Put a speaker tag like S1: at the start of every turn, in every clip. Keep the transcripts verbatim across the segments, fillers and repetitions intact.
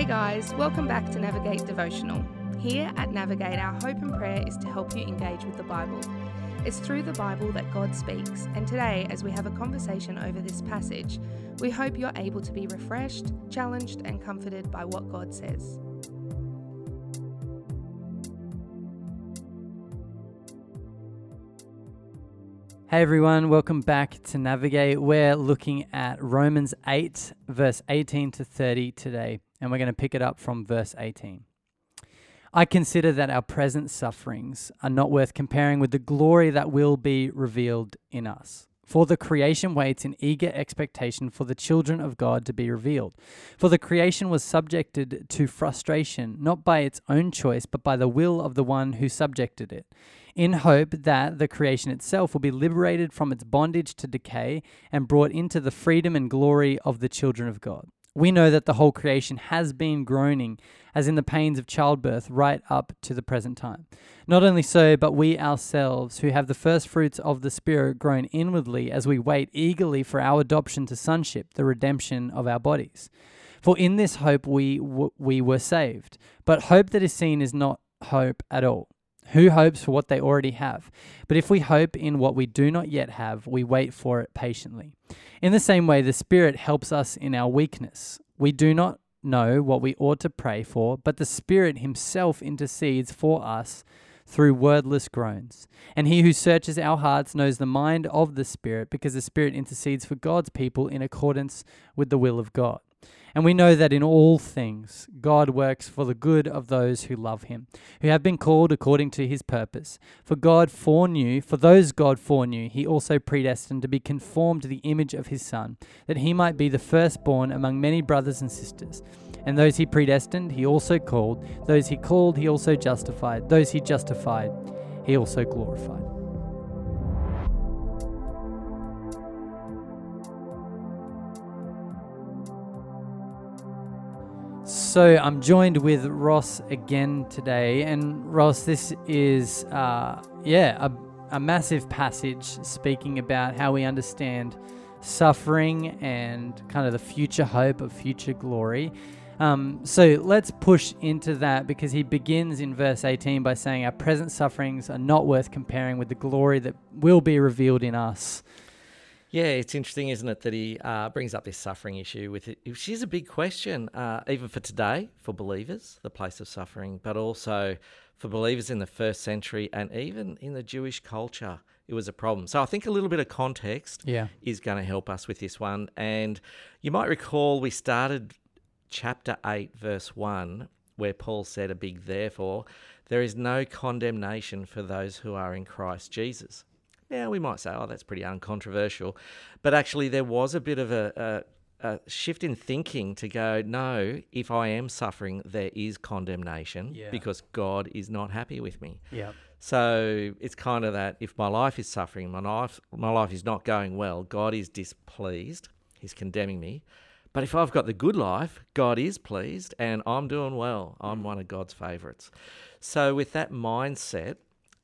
S1: guys, welcome back to Navigate Devotional. Here at Navigate, our hope and prayer is to help you engage with the Bible. It's through the Bible that God speaks, and today, as we have a conversation over this passage, we hope you're able to be refreshed, challenged, and comforted by what God says.
S2: Hey everyone, welcome back to Navigate. We're looking at Romans eight, verse eighteen to thirty today, and we're going to pick it up from verse eighteen. I consider that our present sufferings are not worth comparing with the glory that will be revealed in us. For the creation waits in eager expectation for the children of God to be revealed. For the creation was subjected to frustration, not by its own choice, but by the will of the one who subjected it, in hope that the creation itself will be liberated from its bondage to decay and brought into the freedom and glory of the children of God. We know that the whole creation has been groaning as in the pains of childbirth right up to the present time. Not only so, but we ourselves, who have the first fruits of the Spirit, groan inwardly as we wait eagerly for our adoption to sonship, the redemption of our bodies. For in this hope we w- we were saved. But hope that is seen is not hope at all. Who hopes for what they already have? But if we hope in what we do not yet have, we wait for it patiently. In the same way, the Spirit helps us in our weakness. We do not know what we ought to pray for, but the Spirit himself intercedes for us through wordless groans. And he who searches our hearts knows the mind of the Spirit, because the Spirit intercedes for God's people in accordance with the will of God. And we know that in all things God works for the good of those who love him, who have been called according to his purpose. For God foreknew, for those God foreknew, he also predestined to be conformed to the image of his Son, that he might be the firstborn among many brothers and sisters. And those he predestined, he also called. Those he called, he also justified. Those he justified, he also glorified. So I'm joined with Ross again today, and Ross, this is, uh, yeah, a, a massive passage speaking about how we understand suffering and kind of the future hope of future glory. Um, so let's push into that, because he begins in verse eighteen by saying our present sufferings are not worth comparing with the glory that will be revealed in us.
S3: Yeah, it's interesting, isn't it, that he uh, brings up this suffering issue with it, which is a big question, uh, even for today, for believers, the place of suffering, but also for believers in the first century and even in the Jewish culture, it was a problem. So I think a little bit of context
S2: yeah.
S3: is going to help us with this one. And you might recall we started chapter eight, verse one, where Paul said a big therefore, there is no condemnation for those who are in Christ Jesus. Now, we might say, oh, that's pretty uncontroversial. But actually, there was a bit of a, a, a shift in thinking to go, no, if I am suffering, there is condemnation
S2: yeah.
S3: because God is not happy with me.
S2: Yeah.
S3: So it's kind of that if my life is suffering, my life, my life is not going well, God is displeased. He's condemning me. But if I've got the good life, God is pleased and I'm doing well. I'm mm. one of God's favourites. So with that mindset,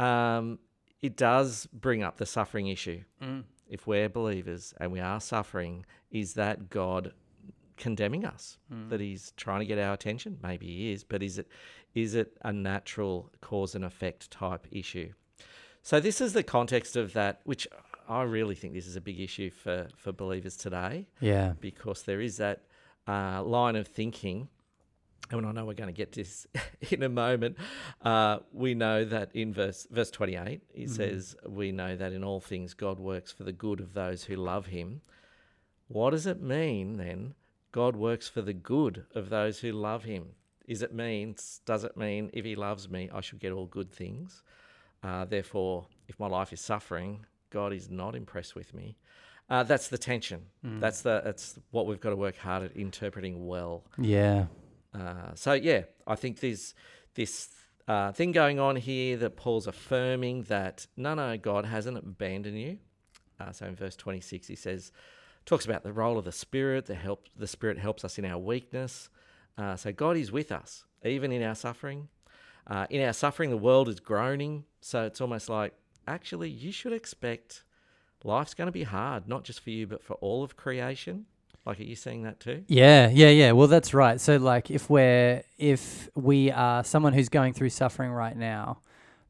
S3: um, it does bring up the suffering issue.
S2: Mm.
S3: If we're believers and we are suffering, is that God condemning us? Mm. That he's trying to get our attention? Maybe he is, but is it is it a natural cause and effect type issue? So this is the context of that, which I really think this is a big issue for, for believers today.
S2: Yeah.
S3: Because there is that uh, line of thinking. And I know we're going to get to this in a moment. Uh, we know that in verse verse twenty-eight, he mm. says, we know that in all things God works for the good of those who love him. What does it mean then, God works for the good of those who love him? Is it means, does it mean if he loves me, I should get all good things? Uh, therefore, if my life is suffering, God is not impressed with me. Uh, that's the tension. Mm. That's the that's what we've got to work hard at interpreting well.
S2: Yeah.
S3: Uh, so, yeah, I think there's this uh, thing going on here that Paul's affirming that, no, no, God hasn't abandoned you. Uh, so in verse twenty-six, he says, talks about the role of the Spirit. The help, the Spirit helps us in our weakness. Uh, so God is with us, even in our suffering. Uh, in our suffering, the world is groaning. So it's almost like, actually, you should expect life's going to be hard, not just for you, but for all of creation. Like, are you seeing that too?
S2: Yeah, yeah, yeah. Well, that's right. So, like, if we're if we are someone who's going through suffering right now,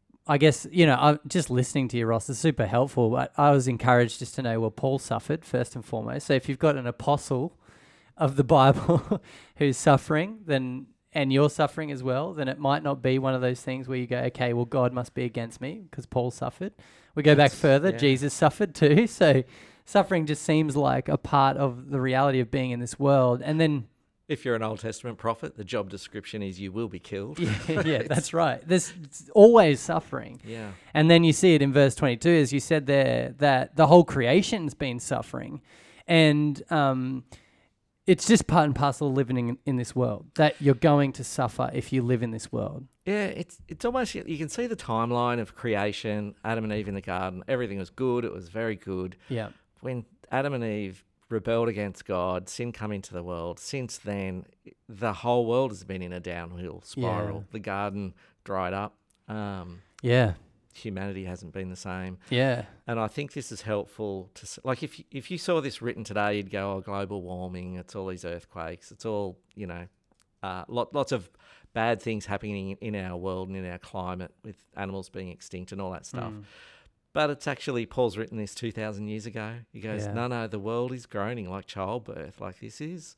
S2: I guess, you know, I'm just listening to you, Ross, is super helpful. But I was encouraged just to know, well, Paul suffered first and foremost. So if you've got an apostle of the Bible who's suffering, then and you're suffering as well, then it might not be one of those things where you go, okay, well, God must be against me because Paul suffered. We go
S3: That's-
S2: back further,
S3: yeah.
S2: Jesus suffered too. So suffering just seems like a part of the reality of being in this world. And then
S3: If you're an Old Testament prophet, the job description is you will be killed.
S2: yeah, yeah, that's right. There's always suffering.
S3: Yeah.
S2: And then you see it in verse twenty-two, as you said there, that the whole creation's been suffering. And um, it's just part and parcel of living in, in this world, that you're going to suffer if you live in this world.
S3: Yeah, it's it's almost, you can see the timeline of creation, Adam and Eve in the garden. Everything was good. It was very good.
S2: Yeah.
S3: When Adam and Eve rebelled against God, sin come into the world. Since then, the whole world has been in a downhill spiral.
S2: Yeah.
S3: The garden dried up. Um,
S2: Yeah.
S3: humanity hasn't been the same.
S2: Yeah.
S3: And I think this is helpful to, s- like, if you, if you saw this written today, you'd go, oh, global warming, it's all these earthquakes, it's all, you know, uh, lot, lots of bad things happening in our world and in our climate with animals being extinct and all that stuff.
S2: Mm.
S3: But it's actually, Paul's written this two thousand years ago. He goes,
S2: Yeah.
S3: no, no, the world is groaning like childbirth. Like, this is,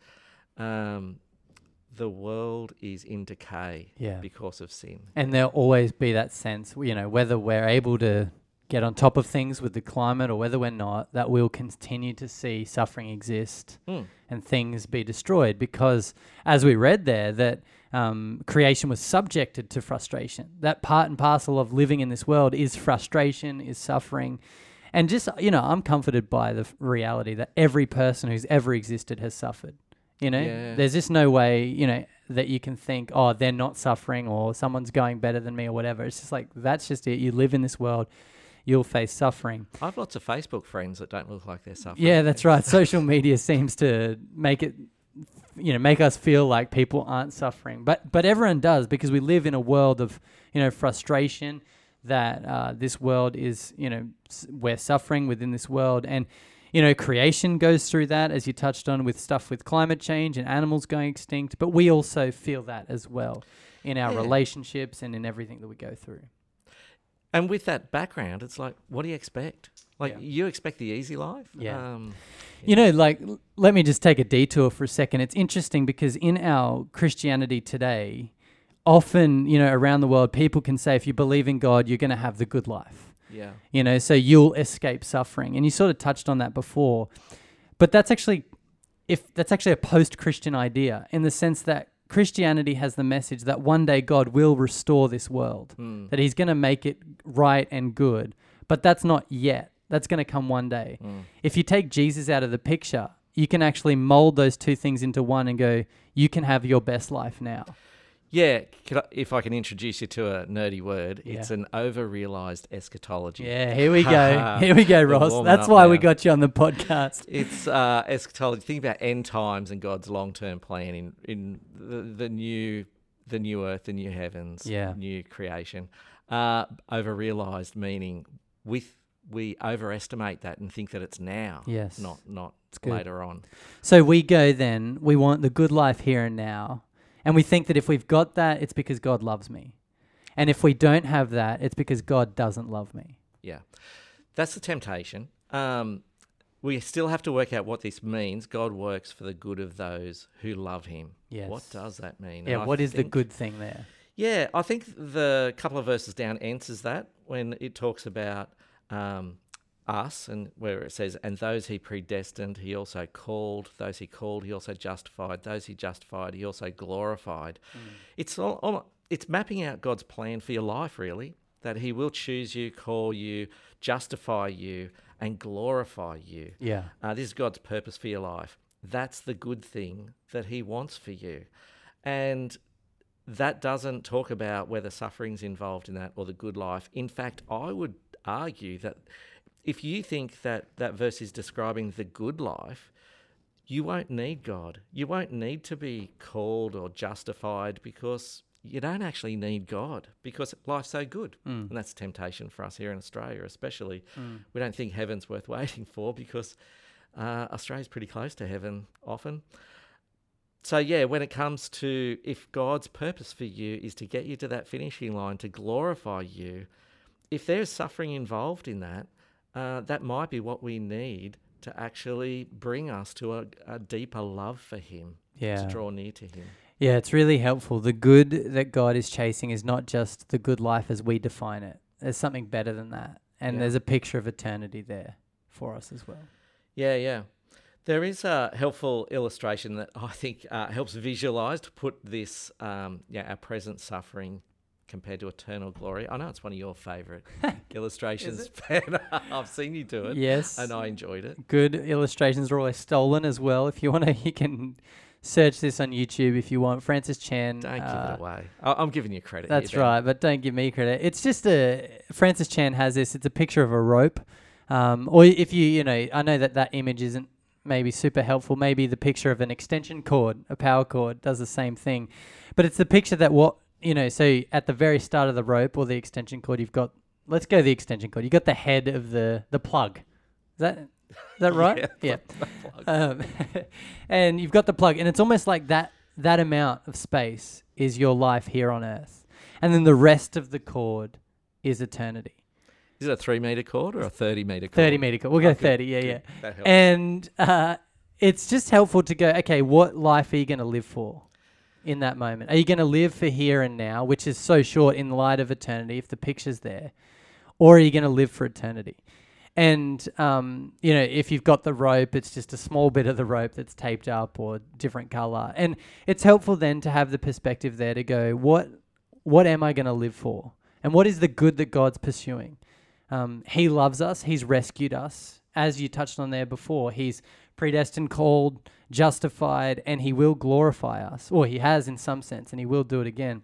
S3: um, the world is in decay
S2: Yeah.
S3: because of sin.
S2: And there'll always be that sense, you know, whether we're able to get on top of things with the climate or whether we're not, that we'll continue to see suffering exist
S3: Mm.
S2: and things be destroyed, because as we read there, that um, creation was subjected to frustration. That part and parcel of living in this world is frustration, is suffering. And just, you know, I'm comforted by the f- reality that every person who's ever existed has suffered. You know,
S3: Yeah.
S2: there's just no way, you know, that you can think, oh, they're not suffering or someone's going better than me or whatever. It's just like, that's just it. You live in this world, you'll face suffering.
S3: I have lots of Facebook friends that don't look like they're suffering.
S2: Yeah, that's right. Social media seems to make it, you know, make us feel like people aren't suffering. But but everyone does, because we live in a world of, you know, frustration, that uh, this world is, you know, s- we're suffering within this world. And, you know, creation goes through that, as you touched on, with stuff with climate change and animals going extinct. But we also feel that as well in our
S3: Yeah.
S2: relationships and in everything that we go through.
S3: And with that background, it's like, what do you expect? Like,
S2: Yeah.
S3: you expect the easy life?
S2: Yeah.
S3: Um,
S2: You know, like, l- let me just take a detour for a second. It's interesting because in our Christianity today, often, you know, around the world, people can say, if you believe in God, you're going to have the good life.
S3: yeah.
S2: You know, so you'll escape suffering. And you sort of touched on that before. But that's actually, if that's actually a post-Christian idea, in the sense that Christianity has the message that one day God will restore this world,
S3: Mm.
S2: that he's going to make it right and good. But that's not yet. That's going to come one day.
S3: Mm.
S2: If you take Jesus out of the picture, you can actually mold those two things into one and go, you can have your best life now.
S3: Yeah, could I, if I can introduce you to a nerdy word,
S2: Yeah.
S3: it's an over-realized eschatology.
S2: Yeah, here we go. Here we go,
S3: We're
S2: Ross.
S3: warming
S2: That's
S3: up
S2: why we
S3: now.
S2: got you on the podcast.
S3: It's uh, eschatology. Think about end times and God's long-term plan in in the, the new the new earth, the new heavens,
S2: Yeah.
S3: new creation. Uh, over-realized meaning with we overestimate that and think that it's now,
S2: Yes.
S3: not not
S2: good.
S3: later on.
S2: So we go then, we want the good life here and now. And we think that if we've got that, it's because God loves me. And if we don't have that, it's because God doesn't love me.
S3: Yeah, that's the temptation. Um, we still have to work out what this means. God works for the good of those who love him.
S2: Yes.
S3: What does that mean?
S2: Yeah,
S3: And I
S2: what is the
S3: think-
S2: good thing there?
S3: Yeah, I think the couple of verses down answers that when it talks about um, us, and where it says, and those he predestined, he also called. Those he called, he also justified. Those he justified, he also glorified. It's all, all it's mapping out God's plan for your life, really, that he will choose you, call you, justify you, and glorify you.
S2: Yeah.
S3: Uh, this is God's purpose for your life. That's the good thing that he wants for you. And that doesn't talk about whether suffering's involved in that or the good life. In fact, I would argue that if you think that that verse is describing the good life, you won't need God. You won't need to be called or justified, because you don't actually need God, because life's so good.
S2: Mm.
S3: And that's a temptation for us here in Australia especially. We don't think heaven's worth waiting for, because Uh, Australia's pretty close to heaven often. So, yeah, when it comes to if God's purpose for you is to get you to that finishing line, to glorify you, if there's suffering involved in that, uh, that might be what we need to actually bring us to a, a deeper love for him,
S2: Yeah.
S3: to draw near to him.
S2: Yeah, it's really helpful. The good that God is chasing is not just the good life as we define it. There's something better than that. And
S3: Yeah.
S2: there's a picture of eternity there for us as well.
S3: Yeah, yeah. There is a helpful illustration that I think uh, helps visualize to put this, um, yeah, our present suffering compared to eternal glory. I know it's one of your favourite illustrations, Ben. I've seen you do it.
S2: Yes.
S3: And I enjoyed it.
S2: Good illustrations are always stolen as well. If you want to, you can search this on YouTube if you want. Francis Chan.
S3: Don't
S2: uh,
S3: give it away. I- I'm giving you credit.
S2: That's
S3: here, Ben.
S2: right, but don't give me credit. It's just a Francis Chan has this. It's a picture of a rope, um, or if you you know, I know that that image isn't maybe super helpful. Maybe the picture of an extension cord, a power cord, does the same thing, but it's the picture that what you know. So at the very start of the rope or the extension cord, you've got. Let's go the extension cord. You got the head of the the plug. Is that is that right?
S3: Yeah.
S2: Yeah. Um, and you've got the plug, and it's almost like that that amount of space is your life here on earth. And then the rest of the cord is eternity.
S3: Is it a three metre cord or a thirty metre cord?
S2: thirty metre cord. We'll go
S3: Okay,
S2: thirty, yeah,
S3: good.
S2: yeah.
S3: That helps.
S2: And uh, it's just helpful to go, okay, what life are you going to live for in that moment? Are you going to live for here and now, which is so short in light of eternity, if the picture's there? Or are you going to live for eternity? And, um, you know, if you've got the rope, it's just a small bit of the rope that's taped up or different color. And it's helpful then to have the perspective there to go, what what am I going to live for? And what is the good that God's pursuing? Um, he loves us. He's rescued us. As you touched on there before, he's predestined, called, justified, and he will glorify us. Or he has in some sense, and he will do it again.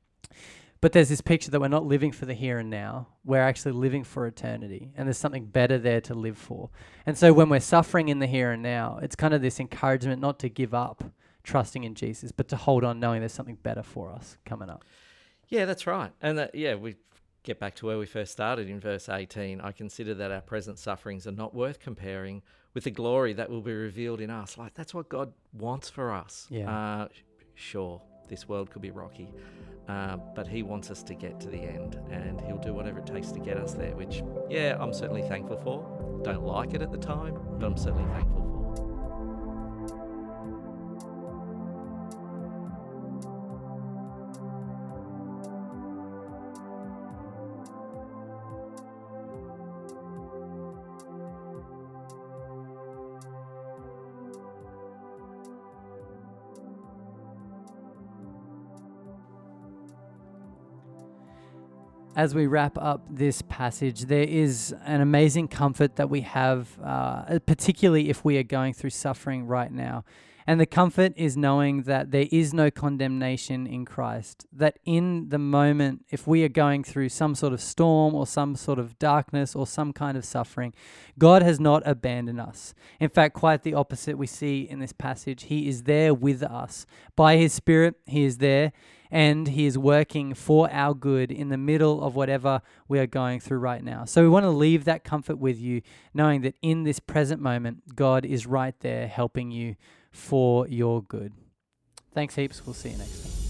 S2: But there's this picture that we're not living for the here and now. We're actually living for eternity. And there's something better there to live for. And so when we're suffering in the here and now, it's kind of this encouragement not to give up trusting in Jesus, but to hold on knowing there's something better for us coming up.
S3: Yeah, that's right. And that, yeah, we get back to where we first started in verse eighteen. I consider that our present sufferings are not worth comparing with the glory that will be revealed in us. Like, that's what God wants for us.
S2: Yeah.
S3: Uh, sure, this world could be rocky, uh, but he wants us to get to the end, and he'll do whatever it takes to get us there, which, yeah, I'm certainly thankful for. Don't like it at the time, but I'm certainly thankful for.
S2: As we wrap up this passage, there is an amazing comfort that we have, uh, particularly if we are going through suffering right now. And the comfort is knowing that there is no condemnation in Christ. That in the moment, if we are going through some sort of storm or some sort of darkness or some kind of suffering, God has not abandoned us. In fact, quite the opposite we see in this passage. He is there with us. By his Spirit, he is there. And he is working for our good in the middle of whatever we are going through right now. So we want to leave that comfort with you, knowing that in this present moment, God is right there helping you for your good. Thanks heaps. We'll see you next time.